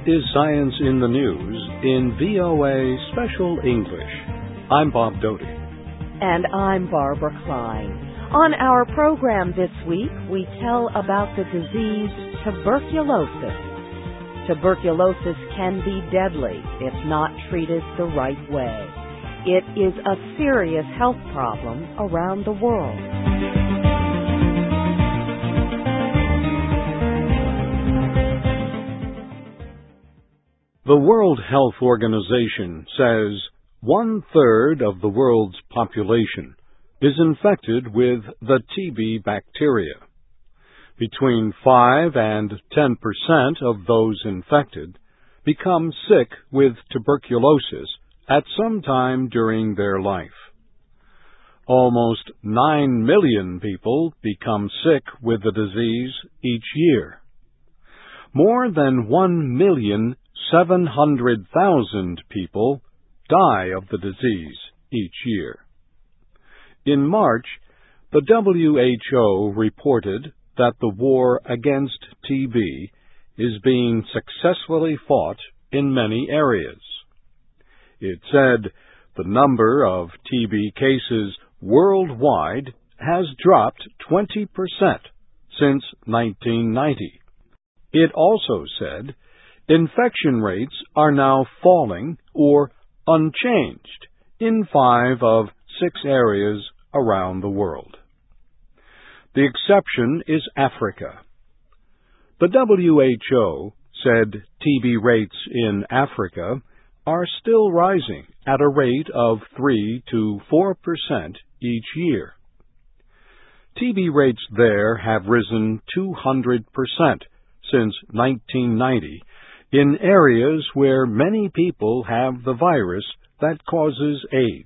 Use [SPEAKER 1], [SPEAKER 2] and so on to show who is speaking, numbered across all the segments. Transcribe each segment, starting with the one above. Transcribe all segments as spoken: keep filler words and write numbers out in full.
[SPEAKER 1] is Science in the News in V O A Special English. I'm Bob Doty.
[SPEAKER 2] And I'm Barbara Klein. On our program this week, we tell about the disease tuberculosis. Tuberculosis can be deadly if not treated the right way. It is a serious health problem around the world.
[SPEAKER 1] The World Health Organization says one-third of the world's population is infected with the T B bacteria. Between five and ten percent of those infected become sick with tuberculosis at some time during their life. Almost nine million people become sick with the disease each year. More than one million seven hundred thousand people die of the disease each year. In March, the W H O reported that the war against T B is being successfully fought in many areas. It said the number of T B cases worldwide has dropped twenty percent since nineteen ninety. It also said infection rates are now falling or unchanged in five of six areas around the world. The exception is Africa. The W H O said T B rates in Africa are still rising at a rate of three to four percent each year. T B rates there have risen two hundred percent since nineteen ninety in areas where many people have the virus that causes AIDS.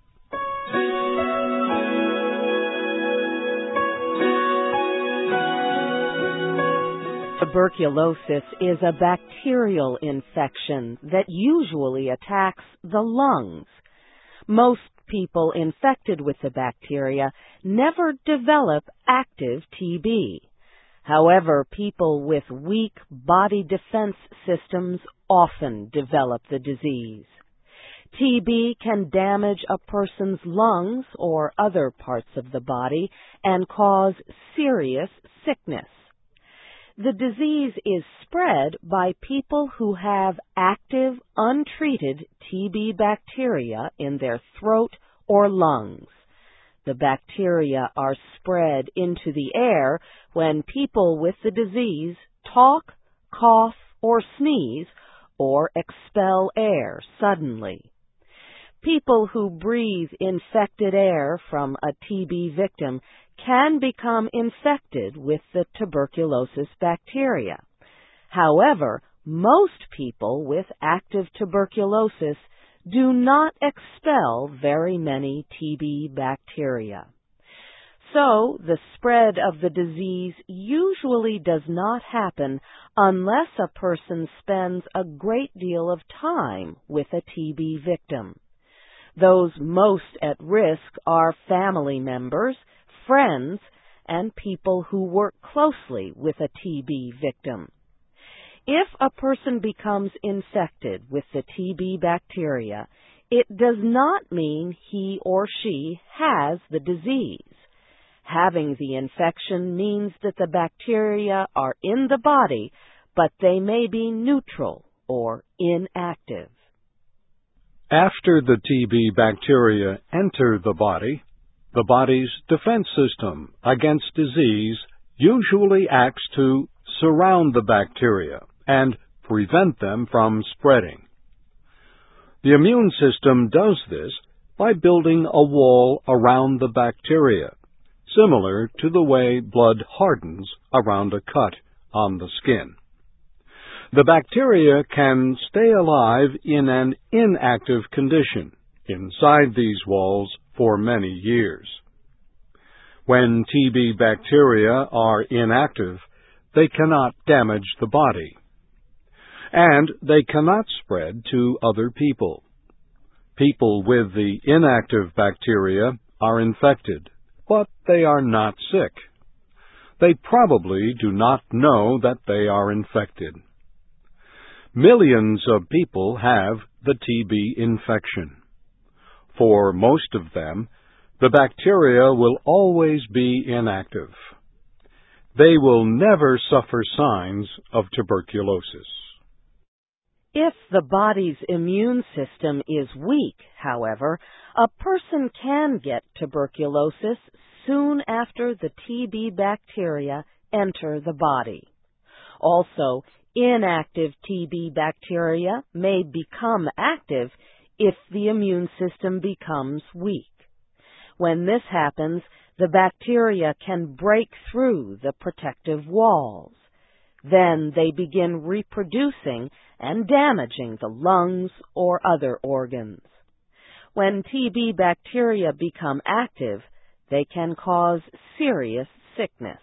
[SPEAKER 2] Tuberculosis is a bacterial infection that usually attacks the lungs. Most people infected with the bacteria never develop active T B. However, people with weak body defense systems often develop the disease. T B can damage a person's lungs or other parts of the body and cause serious sickness. The disease is spread by people who have active, untreated T B bacteria in their throat or lungs. The bacteria are spread into the air when people with the disease talk, cough, or sneeze, or expel air suddenly. People who breathe infected air from a T B victim can become infected with the tuberculosis bacteria. However, most people with active tuberculosis do not expel very many T B bacteria. So, the spread of the disease usually does not happen unless a person spends a great deal of time with a T B victim. Those most at risk are family members, friends, and people who work closely with a T B victim. If a person becomes infected with the T B bacteria, it does not mean he or she has the disease. Having the infection means that the bacteria are in the body, but they may be neutral or inactive.
[SPEAKER 1] After the T B bacteria enter the body, the body's defense system against disease usually acts to surround the bacteria and prevent them from spreading. The immune system does this by building a wall around the bacteria, similar to the way blood hardens around a cut on the skin. The bacteria can stay alive in an inactive condition inside these walls for many years. When T B bacteria are inactive, they cannot damage the body, and they cannot spread to other people. People with the inactive bacteria are infected, but they are not sick. They probably do not know that they are infected. Millions of people have the T B infection. For most of them, the bacteria will always be inactive. They will never suffer signs of tuberculosis.
[SPEAKER 2] If the body's immune system is weak, however, a person can get tuberculosis soon after the T B bacteria enter the body. Also, inactive T B bacteria may become active if the immune system becomes weak. When this happens, the bacteria can break through the protective walls. Then they begin reproducing and damaging the lungs or other organs. When T B bacteria become active, they can cause serious sickness.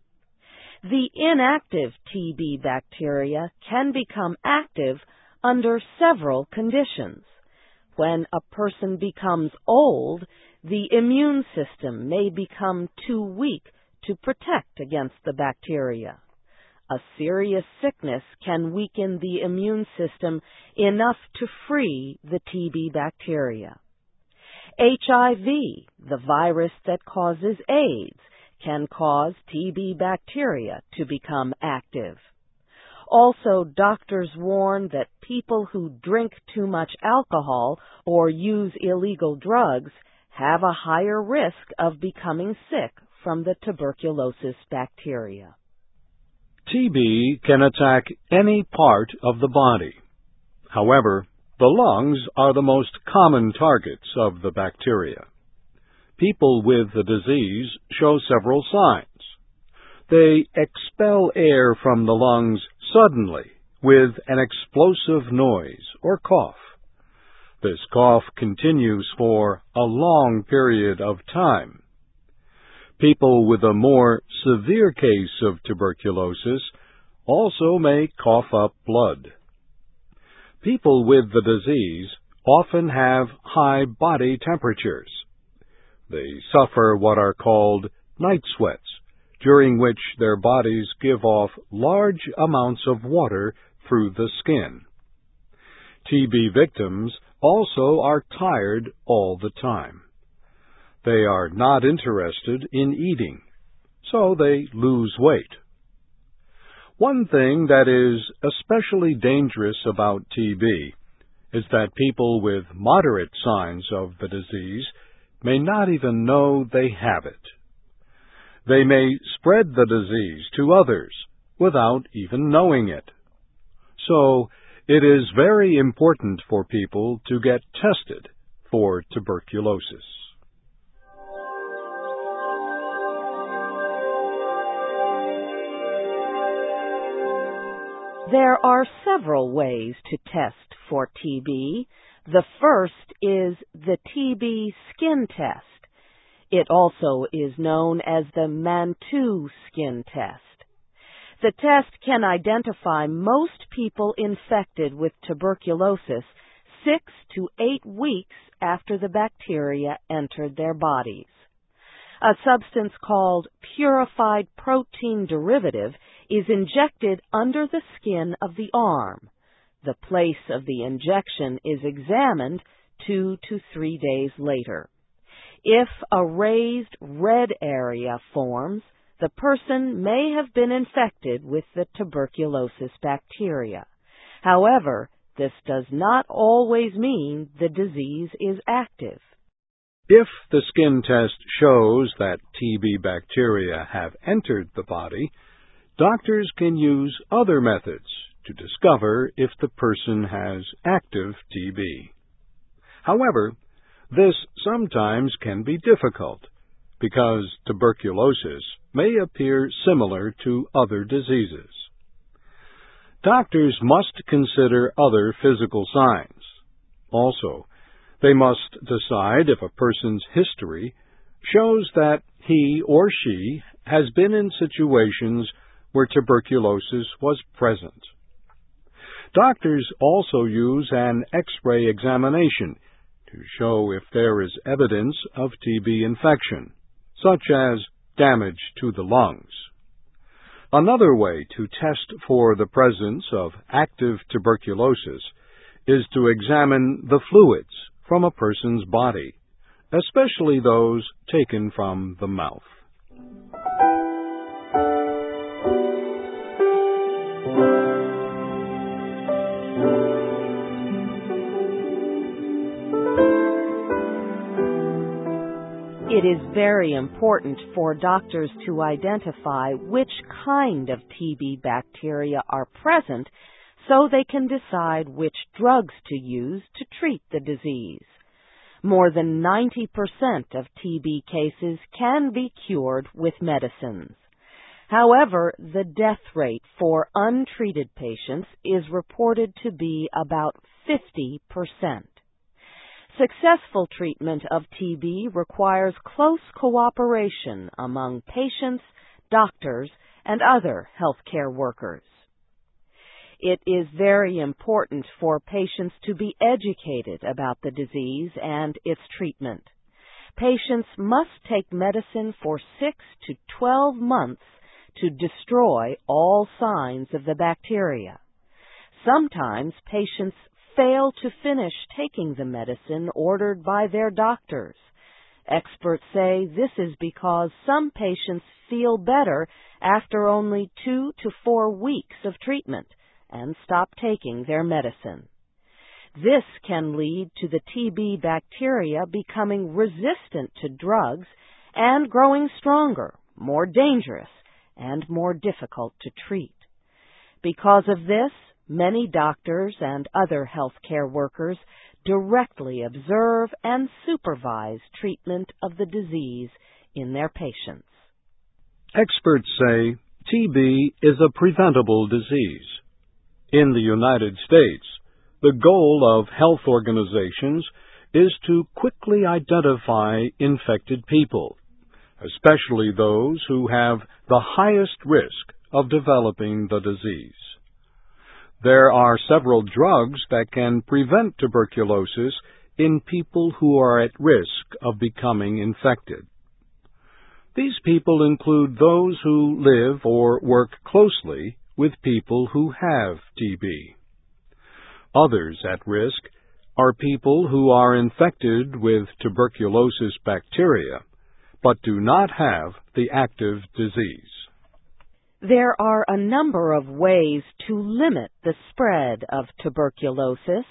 [SPEAKER 2] The inactive T B bacteria can become active under several conditions. When a person becomes old, the immune system may become too weak to protect against the bacteria. A serious sickness can weaken the immune system enough to free the T B bacteria. H I V, the virus that causes AIDS, can cause T B bacteria to become active. Also, doctors warn that people who drink too much alcohol or use illegal drugs have a higher risk of becoming sick from the tuberculosis bacteria.
[SPEAKER 1] T B can attack any part of the body. However, the lungs are the most common targets of the bacteria. People with the disease show several signs. They expel air from the lungs suddenly with an explosive noise or cough. This cough continues for a long period of time. People with a more severe case of tuberculosis also may cough up blood. People with the disease often have high body temperatures. They suffer what are called night sweats, during which their bodies give off large amounts of water through the skin. T B victims also are tired all the time. They are not interested in eating, so they lose weight. One thing that is especially dangerous about T B is that people with moderate signs of the disease may not even know they have it. They may spread the disease to others without even knowing it. So, it is very important for people to get tested for tuberculosis.
[SPEAKER 2] There are several ways to test for T B. The first is the T B skin test. It also is known as the Mantoux skin test. The test can identify most people infected with tuberculosis six to eight weeks after the bacteria entered their bodies. A substance called purified protein derivative is injected under the skin of the arm. The place of the injection is examined two to three days later. If a raised red area forms, the person may have been infected with the tuberculosis bacteria. However, this does not always mean the disease is active.
[SPEAKER 1] If the skin test shows that T B bacteria have entered the body, doctors can use other methods to discover if the person has active T B. However, this sometimes can be difficult because tuberculosis may appear similar to other diseases. Doctors must consider other physical signs. Also, they must decide if a person's history shows that he or she has been in situations where tuberculosis was present. Doctors also use an X-ray examination to show if there is evidence of T B infection, such as damage to the lungs. Another way to test for the presence of active tuberculosis is to examine the fluids from a person's body, especially those taken from the mouth.
[SPEAKER 2] It is very important for doctors to identify which kind of T B bacteria are present so they can decide which drugs to use to treat the disease. More than ninety percent of T B cases can be cured with medicines. However, the death rate for untreated patients is reported to be about fifty percent. Successful treatment of T B requires close cooperation among patients, doctors, and other healthcare workers. It is very important for patients to be educated about the disease and its treatment. Patients must take medicine for six to twelve months to destroy all signs of the bacteria. Sometimes patients fail to finish taking the medicine ordered by their doctors. Experts say this is because some patients feel better after only two to four weeks of treatment and stop taking their medicine. This can lead to the T B bacteria becoming resistant to drugs and growing stronger, more dangerous, and more difficult to treat. Because of this, many doctors and other healthcare workers directly observe and supervise treatment of the disease in their patients.
[SPEAKER 1] Experts say T B is a preventable disease. In the United States, the goal of health organizations is to quickly identify infected people, especially those who have the highest risk of developing the disease. There are several drugs that can prevent tuberculosis in people who are at risk of becoming infected. These people include those who live or work closely with people who have T B. Others at risk are people who are infected with tuberculosis bacteria, but do not have the active disease.
[SPEAKER 2] There are a number of ways to limit the spread of tuberculosis.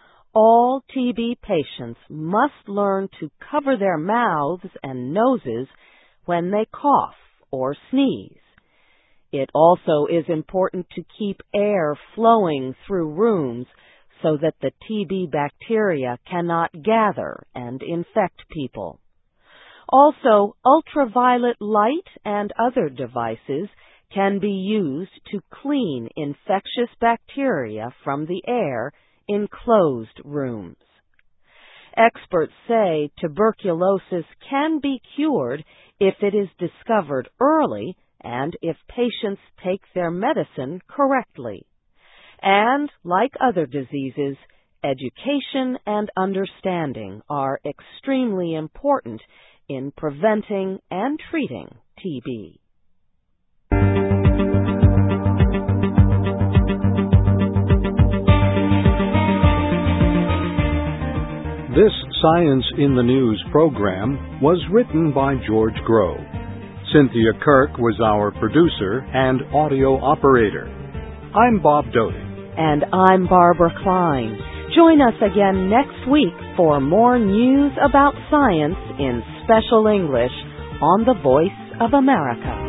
[SPEAKER 2] All T B patients must learn to cover their mouths and noses when they cough or sneeze. It also is important to keep air flowing through rooms so that the T B bacteria cannot gather and infect people. Also, ultraviolet light and other devices can be used to clean infectious bacteria from the air in closed rooms. Experts say tuberculosis can be cured if it is discovered early and if patients take their medicine correctly. And, like other diseases, education and understanding are extremely important in preventing and treating T B.
[SPEAKER 1] This Science in the News program was written by George Grove. Cynthia Kirk was our producer and audio operator. I'm Bob Doty.
[SPEAKER 2] And I'm Barbara Klein. Join us again next week for more news about science in special English on the Voice of America.